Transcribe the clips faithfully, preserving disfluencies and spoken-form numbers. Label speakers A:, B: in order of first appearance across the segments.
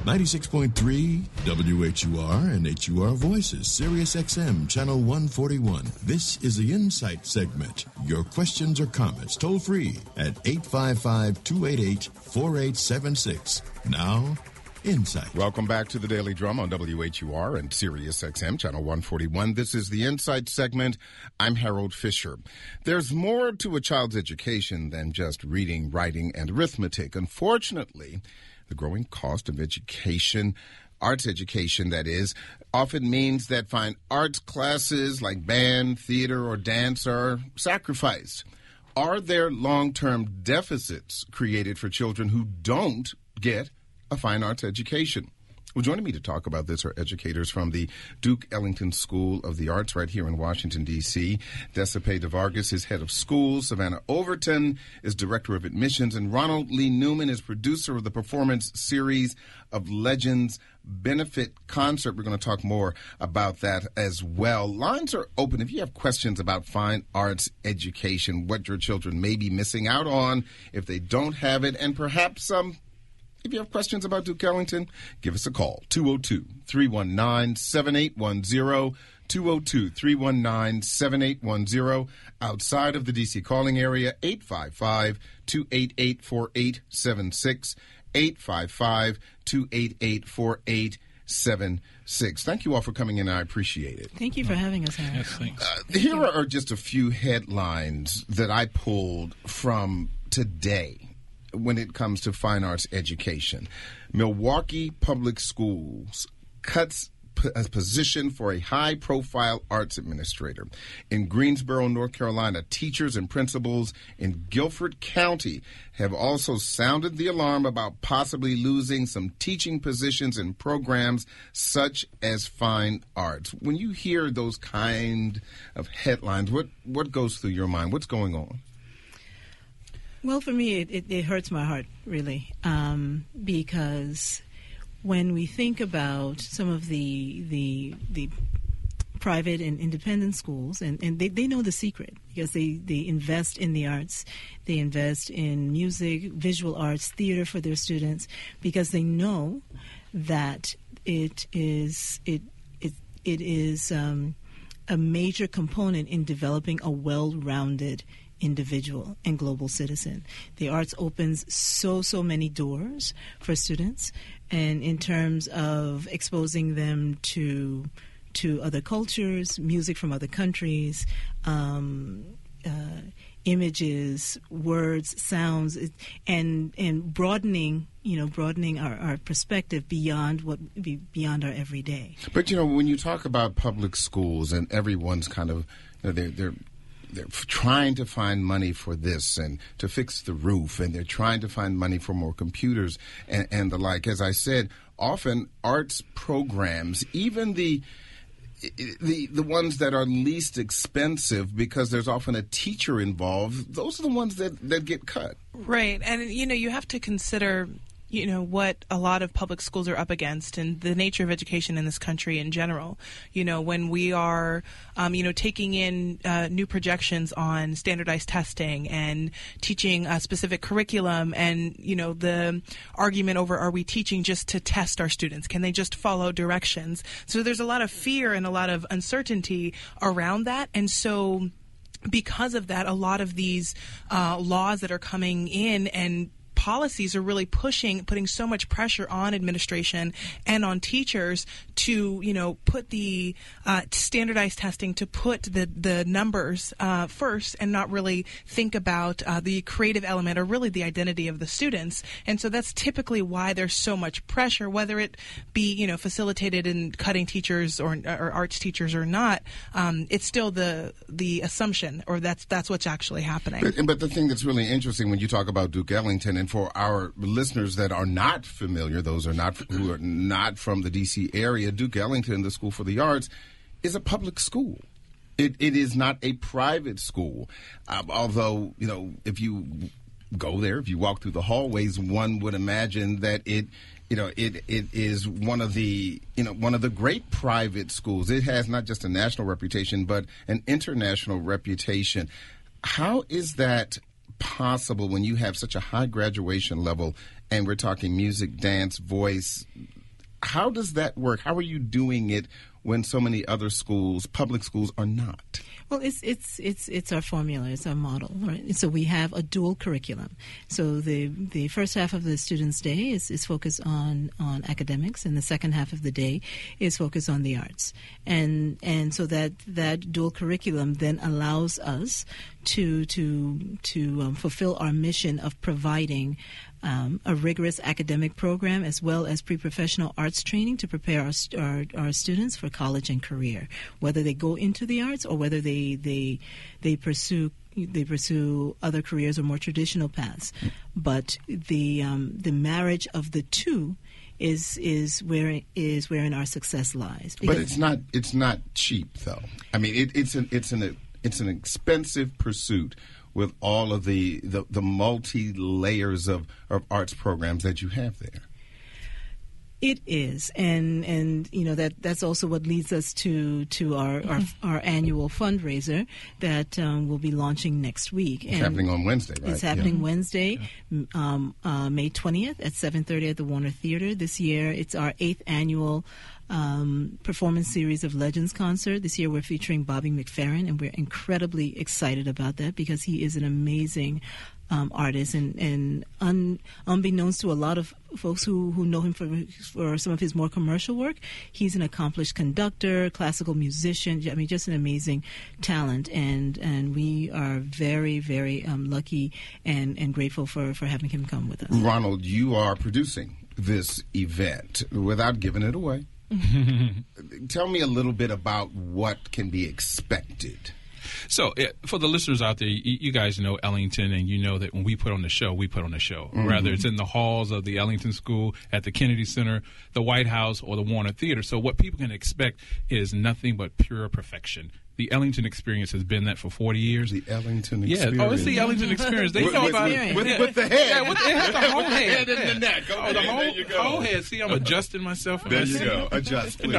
A: ninety-six point three W H U R and H U R Voices, Sirius X M, Channel one forty-one. This is the Insight segment. Your questions or comments toll free at eight five five, two eight eight, four eight seven six. Now, Insight.
B: Welcome back to the Daily Drum on W H U R and Sirius X M, Channel one forty-one. This is the Insight segment. I'm Harold Fisher. There's more to a child's education than just reading, writing, and arithmetic. Unfortunately, the growing cost of education, arts education that is, often means that fine arts classes like band, theater, or dance are sacrificed. Are there long-term deficits created for children who don't get a fine arts education? Well, joining me to talk about this are educators from the Duke Ellington School of the Arts right here in Washington, D C Desipe DeVargas is head of schools. Savannah Overton is director of admissions. And Ronald Lee Newman is producer of the performance series of Legends Benefit Concert. We're going to talk more about that as well. Lines are open. If you have questions about fine arts education, what your children may be missing out on if they don't have it, and perhaps some um, If you have questions about Duke Ellington, give us a call, two oh two, three one nine, seven eight one zero, two oh two, three one nine, seven eight one zero. Outside of the D C calling area, eight five five, two eight eight, four eight seven six, eight five five, two eight eight, four eight seven six. Thank you all for coming in. I appreciate it.
C: Thank you for having us, Harry.
D: Yes, thanks.
B: Uh, here are just a few headlines that I pulled from today when it comes to fine arts education. Milwaukee Public Schools cuts p- a position for a high-profile arts administrator. In Greensboro, North Carolina, teachers and principals in Guilford County have also sounded the alarm about possibly losing some teaching positions in programs such as fine arts. When you hear those kind of headlines, what, what goes through your mind? What's going on?
C: Well, for me, it, it, it hurts my heart, really, um, because when we think about some of the the the private and independent schools, and, and they, they know the secret because they, they invest in the arts, they invest in music, visual arts, theater for their students, because they know that it is it it it is um, a major component in developing a well-rounded individual and global citizen. The arts opens so, so many doors for students, and in terms of exposing them to to other cultures, music from other countries, um, uh, images, words, sounds, and and broadening, you know, broadening our, our perspective beyond what beyond our everyday.
B: But you know, when you talk about public schools and everyone's kind of, you know, they're they're They're trying to find money for this and to fix the roof, and they're trying to find money for more computers and, and the like. As I said, often arts programs, even the the the ones that are least expensive because there's often a teacher involved, those are the ones that, that get cut.
E: Right. And, you know, you have to consider, you know, what a lot of public schools are up against and the nature of education in this country in general. You know, when we are, um, you know, taking in uh, new projections on standardized testing and teaching a specific curriculum, and, you know, the argument over, are we teaching just to test our students? Can they just follow directions? So there's a lot of fear and a lot of uncertainty around that. And so because of that, a lot of these uh, laws that are coming in and policies are really pushing, putting so much pressure on administration and on teachers to, you know, put the uh, standardized testing, to put the, the numbers uh, first and not really think about uh, the creative element or really the identity of the students. And so that's typically why there's so much pressure, whether it be, you know, facilitated in cutting teachers or, or arts teachers or not. Um, it's still the the assumption, or that's that's what's actually happening.
B: But, but the thing that's really interesting when you talk about Duke Ellington, and for our listeners that are not familiar, those are not who are not from the D C area, Duke Ellington, the School for the Arts, is a public school. It it is not a private school. Um, although, you know, if you go there, if you walk through the hallways, one would imagine that it, you know, it it is one of the, you know, one of the great private schools. It has not just a national reputation, but an international reputation. How is that possible when you have such a high graduation level and we're talking music, dance, voice? How does that work? How are you doing it when so many other schools, public schools, are not?
C: Well, it's it's it's it's our formula, it's our model, right? So we have a dual curriculum. So the the first half of the student's day is, is focused on, on academics, and the second half of the day is focused on the arts. And and so that that dual curriculum then allows us to to to um, fulfill our mission of providing Um, a rigorous academic program as well as pre-professional arts training to prepare our, our, our students for college and career, whether they go into the arts or whether they they they pursue they pursue other careers or more traditional paths. But the um, the marriage of the two is is where is wherein our success lies.
B: But it's not it's not cheap though. I mean, it, it's an it's an it's an expensive pursuit, with all of the, the, the multi-layers of, of arts programs that you have there.
C: It is, and and you know that that's also what leads us to to our our, our annual fundraiser that um, will be launching next week.
B: It's
C: and
B: happening on Wednesday, right?
C: It's happening
B: yeah.
C: Wednesday, yeah. um, uh, May twentieth at seven thirty at the Warner Theater. This year, it's our eighth annual um, performance series of Legends concert. This year, we're featuring Bobby McFerrin, and we're incredibly excited about that because he is an amazing Um, artist, and, and un, unbeknownst to a lot of folks who, who know him for, for some of his more commercial work, he's an accomplished conductor, classical musician. I mean, just an amazing talent, and and we are very, very um, lucky and, and grateful for, for having him come with us.
B: Ronald, you are producing this event without giving it away. Tell me a little bit about what can be expected.
D: So, uh, for the listeners out there, you, you guys know Ellington, and you know that when we put on the show, we put on the show. Mm-hmm. Whether it's in the halls of the Ellington School, at the Kennedy Center, the White House, or the Warner Theater. So what people can expect is nothing but pure perfection. The Ellington Experience has been that for forty years.
B: The Ellington
D: yeah.
B: Experience.
D: Oh, it's the Ellington Experience. They
B: with,
D: know
B: with,
D: about
B: with,
D: it.
B: With,
D: yeah.
B: with the head.
D: Yeah, with, it has the whole
B: the
D: head.
B: head and the neck.
D: Oh, the whole,
B: there you go.
D: whole head. See, I'm adjusting myself.
B: There you go. Adjust, please.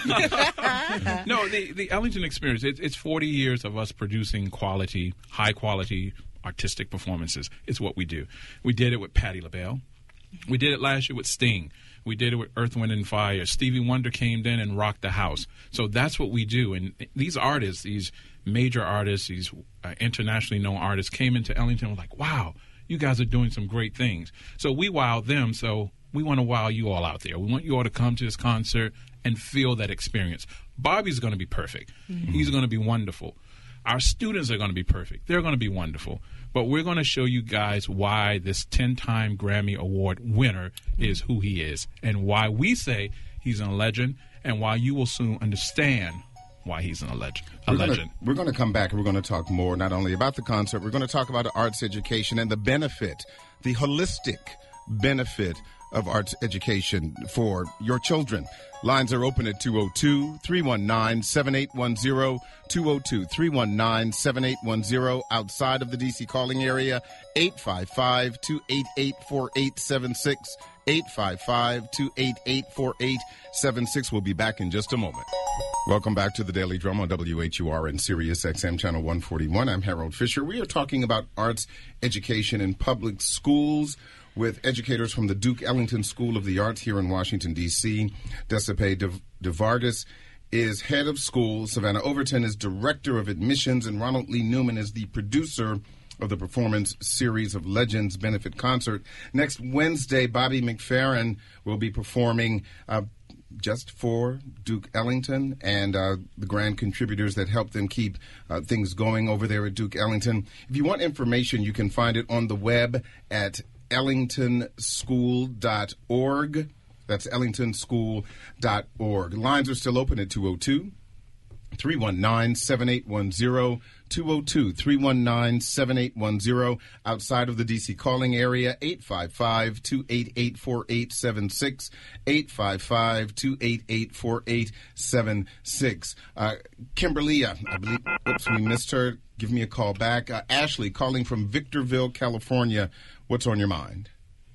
D: No, no the, the Ellington Experience, it, it's forty years of us producing quality, high-quality artistic performances. It's what we do. We did it with Patti LaBelle. We did it last year with Sting. We did it with Earth, Wind, and Fire. Stevie Wonder came in and rocked the house. So that's what we do. And these artists, these major artists, these uh, internationally known artists came into Ellington and were like, wow, you guys are doing some great things. So we wowed them. So we want to wow you all out there. We want you all to come to this concert and feel that experience. Bobby's going to be perfect. Mm-hmm. He's going to be wonderful. Our students are going to be perfect. They're going to be wonderful. But we're going to show you guys why this ten-time Grammy Award winner is who he is, and why we say he's a legend, and why you will soon understand why he's a legend. A
B: we're
D: legend.
B: Gonna, we're going to come back and we're going to talk more not only about the concert, we're going to talk about arts education and the benefit, the holistic benefit of arts education for your children. Lines are open at two oh two, three one nine, seven eight one zero, two oh two, three one nine, seven eight one zero. Outside of the D C calling area, eight five five, two eight eight, four eight seven six, eight five five, two eight eight, four eight seven six. We'll be back in just a moment. Welcome back to the Daily Drum on W H U R and Sirius X M Channel one forty-one. I'm Harold Fisher. We are talking about arts education in public schools with educators from the Duke Ellington School of the Arts here in Washington, D C Desipe DeVardis is head of school. Savannah Overton is director of admissions, and Ronald Lee Newman is the producer of the performance series of Legends Benefit Concert. Next Wednesday, Bobby McFerrin will be performing uh, just for Duke Ellington and uh, the grand contributors that help them keep uh, things going over there at Duke Ellington. If you want information, you can find it on the web at ellington school dot org. That's ellington school dot org. Lines are still open at two oh two, three one nine, seven eight one zero, two oh two, three one nine, seven eight one zero. Outside of the D C calling area, eight five five, two eight eight, four eight seven six, eight five five, two eight eight, four eight seven six. Uh, Kimberly, uh, I believe, oops, we missed her. Give me a call back. Uh, Ashley, calling from Victorville, California. What's on your mind?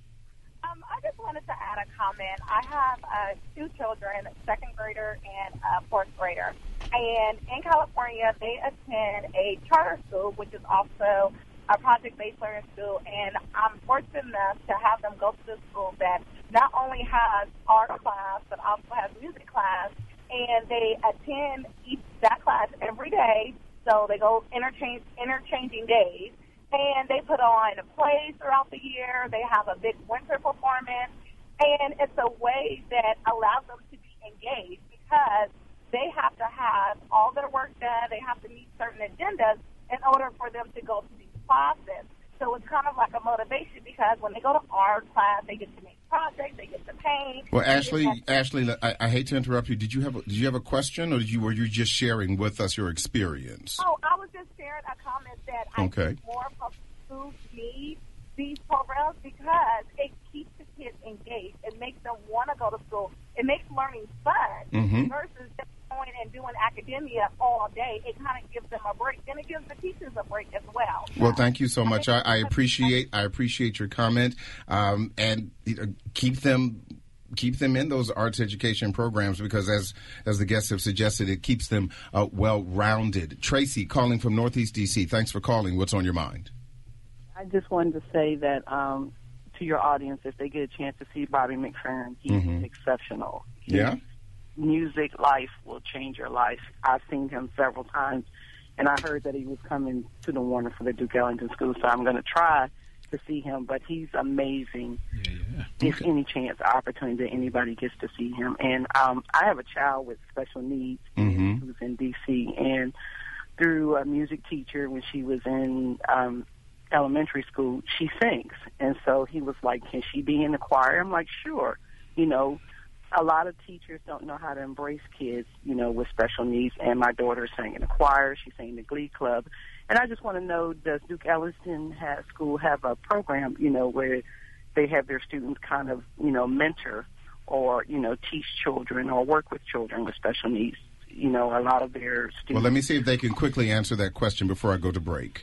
F: Um, I just wanted to add a comment. I have uh, two children, a second grader and a fourth grader. And in California, they attend a charter school, which is also a project-based learning school, and I'm fortunate enough to have them go to the school that not only has art class, but also has music class, and they attend each that class every day, so they go interchange, interchanging days, and they put on plays throughout the year. They have a big winter performance, and it's a way that allows them to be engaged because they have to have all their work done. They have to meet certain agendas in order for them to go to these classes. So it's kind of like a motivation because when they go to art class, they get to make projects, they get to paint.
B: Well, Ashley, Ashley, I, I hate to interrupt you. Did you have a, did you have a question, or did you were you just sharing with us your experience?
F: Oh, I was just sharing a comment that I
B: okay.
F: think more public schools need these programs because it keeps the kids engaged. It makes them want to go to school. It makes learning fun
B: mm-hmm.
F: versus just going and doing academia all day. It kind of gives them a break. Then it gives the teachers a break as well.
B: Well, thank you so much. I, I appreciate I appreciate your comment, um, and you know, keep them keep them in those arts education programs because, as as the guests have suggested, it keeps them uh, well rounded. Tracy, calling from Northeast D C. Thanks for calling. What's on your mind?
G: I just wanted to say that um, to your audience, if they get a chance to see Bobby McFerrin, he's mm-hmm. exceptional. His
B: yeah.
G: music life will change your life. I've seen him several times, and I heard that he was coming to the Warner for the Duke Ellington School, so I'm going to try to see him, but he's amazing.
D: Yeah, yeah.
G: If
D: Okay.
G: any chance, opportunity that anybody gets to see him. And um, I have a child with special needs
B: mm-hmm.
G: who's in D C, and through a music teacher when she was in um, elementary school, she sings. And so he was like, can she be in the choir? I'm like, sure. You know, a lot of teachers don't know how to embrace kids, you know, with special needs. And my daughter sang in the choir. She sang in the Glee Club. And I just want to know, does Duke Ellington have, School have a program, you know, where they have their students kind of, you know, mentor or, you know, teach children or work with children with special needs? You know, a lot of their students.
B: Well, let me see if they can quickly answer that question before I go to break.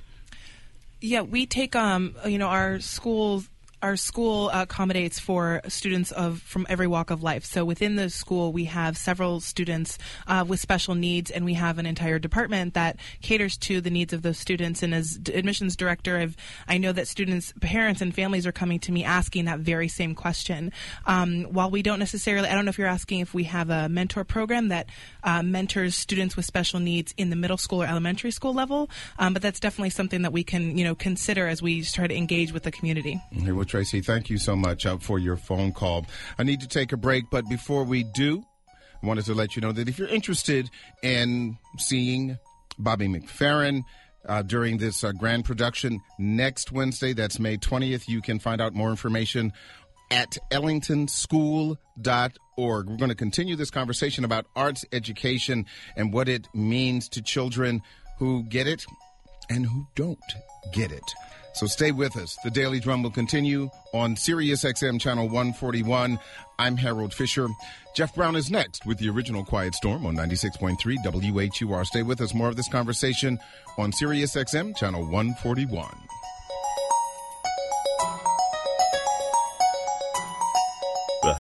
E: Yeah, we take, um, you know, our schools. Our school accommodates for students of from every walk of life. So within the school, we have several students uh, with special needs, and we have an entire department that caters to the needs of those students. And as d- admissions director, I've, I know that students, parents, and families are coming to me asking that very same question. Um, while we don't necessarily, I don't know if you're asking if we have a mentor program that uh, mentors students with special needs in the middle school or elementary school level, um, but that's definitely something that we can, you know, consider as we try to engage with the community.
B: Okay, well, Tracy, thank you so much uh, for your phone call. I need to take a break, but before we do, I wanted to let you know that if you're interested in seeing Bobby McFerrin uh, during this uh, grand production next Wednesday, that's May twentieth, you can find out more information at ellington school dot org. We're going to continue this conversation about arts education and what it means to children who get it and who don't get it. So stay with us. The Daily Drum will continue on Sirius X M Channel one forty-one. I'm Harold Fisher. Jeff Brown is next with the original Quiet Storm on ninety-six point three W H U R. Stay with us. More of this conversation on Sirius X M Channel one forty-one.